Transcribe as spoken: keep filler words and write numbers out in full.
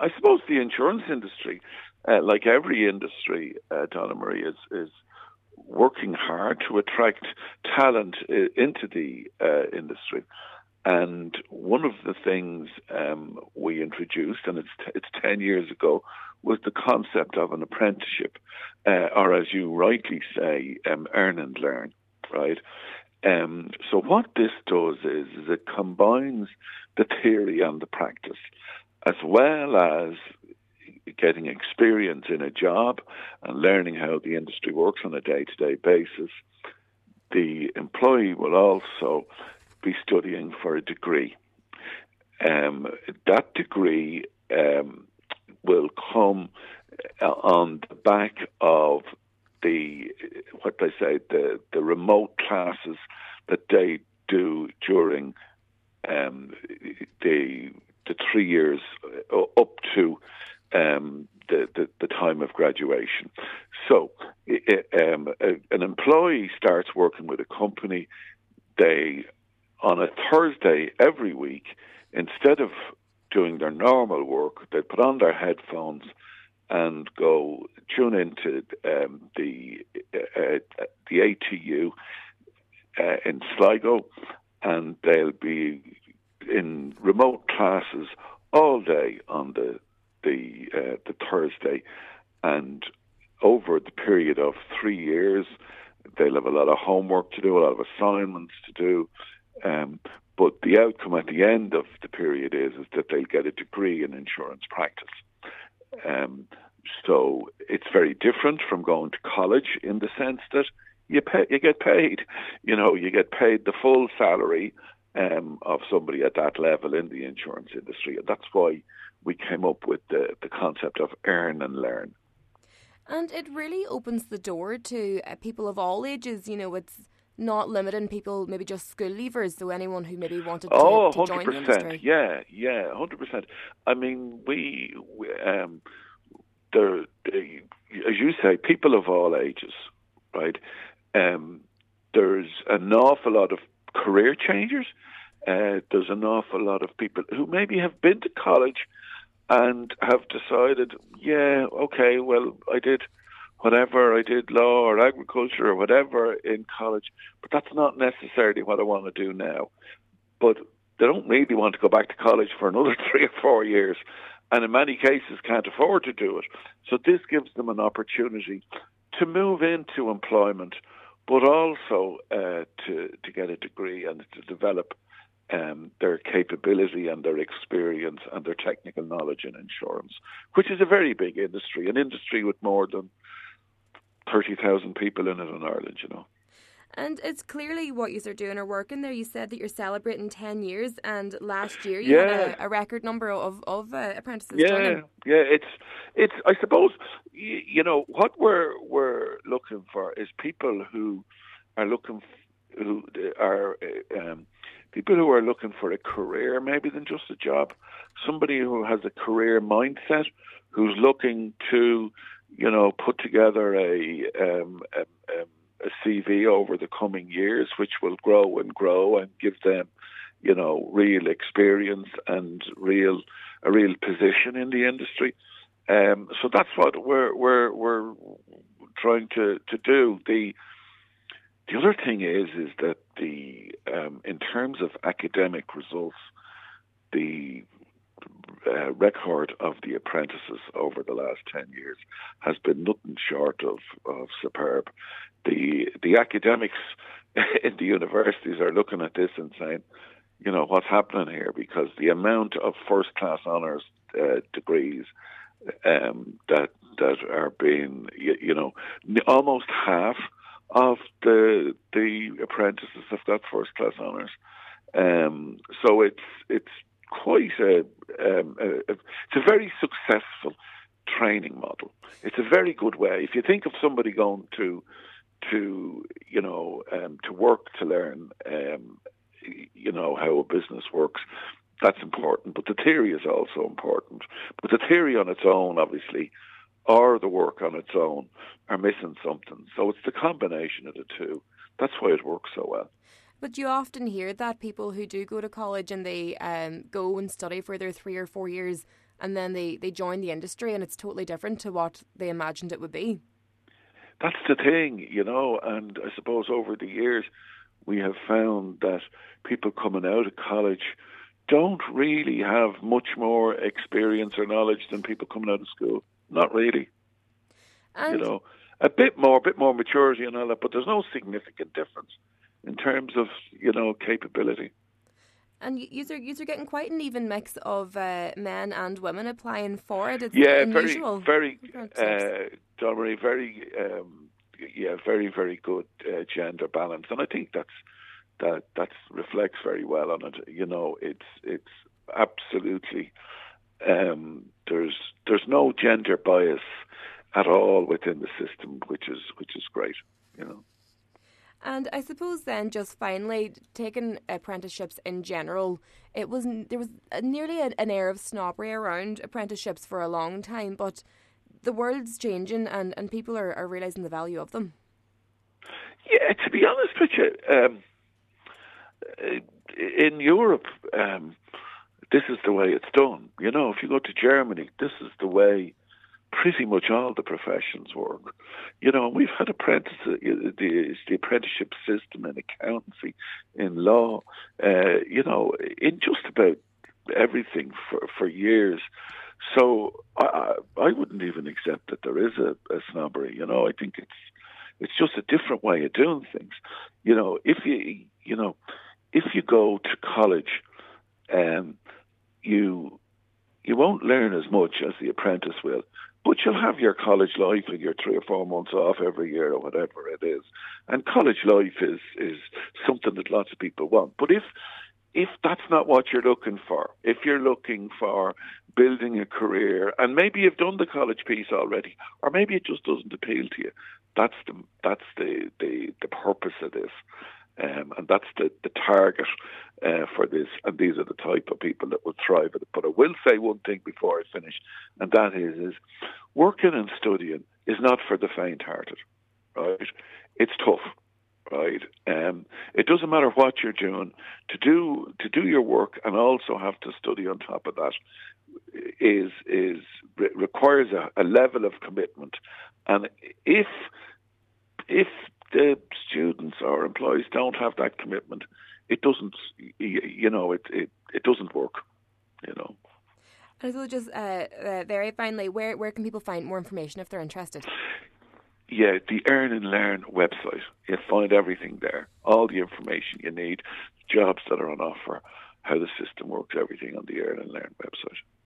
I suppose the insurance industry, uh, like every industry, uh, Donna Marie, is, is working hard to attract talent uh, into the uh, industry. And one of the things um, we introduced, and it's t- it's ten years ago, was the concept of an apprenticeship, uh, or as you rightly say, um, earn and learn, right? Um, so what this does is, is it combines the theory and the practice, as well as getting experience in a job and learning how the industry works on a day-to-day basis. The employee will also be studying for a degree. Um, that degree um, will come on the back of the, what they say, the, the remote classes that they do during um, the the three years up to um, the, the, the time of graduation. So it, um, a, an employee starts working with a company. They, on a Thursday every week, instead of doing their normal work, they put on their headphones and go tune into um, the uh, the A T U uh, in Sligo, and they'll be in remote classes all day on the the uh, the Thursday, and over the period of three years, they'll have a lot of homework to do, a lot of assignments to do. Um, but the outcome at the end of the period is, is that they'll get a degree in insurance practice. Um, so it's very different from going to college in the sense that you pay, you get paid. You know, you get paid the full salary um, of somebody at that level in the insurance industry, and that's why we came up with the, the concept of earn and learn. And it really opens the door to uh, people of all ages. You know, it's not limiting people, maybe just school leavers, so anyone who maybe wanted to, oh, to join the industry. Yeah, yeah, one hundred percent. I mean, we, we um, there, as you say, people of all ages, right? Um, there's an awful lot of career changers. Uh, there's an awful lot of people who maybe have been to college and have decided, yeah, okay, well, I did whatever, I did law or agriculture or whatever in college, but that's not necessarily what I want to do now. But they don't really want to go back to college for another three or four years, and in many cases can't afford to do it. So this gives them an opportunity to move into employment, but also uh, to, to get a degree and to develop Um, their capability and their experience and their technical knowledge in insurance, which is a very big industry, an industry with more than thirty thousand people in it in Ireland, you know. And it's clearly what you are doing or working there. You said that you're celebrating ten years, and last year you yeah. had a, a record number of, of uh, apprentices yeah, joining. Yeah, it's, it's. I suppose, you, you know, what we're, we're looking for is people who are looking, f- who are... Um, People who are looking for a career, maybe than just a job. Somebody who has a career mindset, who's looking to, you know, put together a, um, a, a C V over the coming years, which will grow and grow and give them, you know, real experience and real a real position in the industry. Um, so that's what we're we're we're trying to, to do. The The other thing is, is that the um, in terms of academic results, the uh, record of the apprentices over the last ten years has been nothing short of, of superb. The the academics in the universities are looking at this and saying, you know, what's happening here? Because the amount of first class honours uh, degrees um, that that are being, you, you know, almost half of the the apprentices have got first class honours, um, so it's it's quite a, um, a, a it's a very successful training model. It's a very good way. If you think of somebody going to to you know um, to work to learn um, you know how a business works, that's important. But the theory is also important. But the theory on its own, obviously, or the work on its own, are missing something. So it's the combination of the two. That's why it works so well. But you often hear that people who do go to college and they um, go and study for their three or four years and then they, they join the industry and it's totally different to what they imagined it would be. That's the thing, you know, and I suppose over the years we have found that people coming out of college don't really have much more experience or knowledge than people coming out of school. Not really. And you know, a bit more, a bit more maturity and all that, but there's no significant difference in terms of, you know, capability. And you are you are getting quite an even mix of uh, men and women applying for it. It's yeah, unusual. very, very, uh, John Marie, very, um, yeah, very, very good uh, gender balance, and I think that's that that reflects very well on it. You know, it's it's absolutely um, there's there's no gender bias at all within the system, which is which is great. You know. And I suppose then, just finally, taking apprenticeships in general, it was there was nearly a, an air of snobbery around apprenticeships for a long time, but the world's changing and, and people are, are realising the value of them. Yeah, to be honest with you, um, in Europe, um, this is the way it's done. You know, if you go to Germany, this is the way pretty much all the professions work. You know, we've had apprentice, the, the apprenticeship system in accountancy, in law, uh, you know, in just about everything for, for years. So I, I wouldn't even accept that there is a, a snobbery. You know, I think it's it's just a different way of doing things. You know, if you you know, if you go to college, um, you you won't learn as much as the apprentice will. But you'll have your college life and your three or four months off every year or whatever it is. And college life is, is something that lots of people want. But if if that's not what you're looking for, if you're looking for building a career, and maybe you've done the college piece already, or maybe it just doesn't appeal to you, that's the that's the, the, the purpose of this. Um, and that's the, the target uh, for this, and these are the type of people that will thrive at it. But I will say one thing before I finish, and that is, is working and studying is not for the faint-hearted, right? It's tough, right? Um, it doesn't matter what you're doing. To do to do your work and also have to study on top of that is is requires a, a level of commitment, and if if the students or employees don't have that commitment, it doesn't, you know, it it, it doesn't work, you know. And so just uh, uh, very finally, where, where can people find more information if they're interested? Yeah, the Earn and Learn website. You'll find everything there, all the information you need, jobs that are on offer, how the system works, everything on the Earn and Learn website.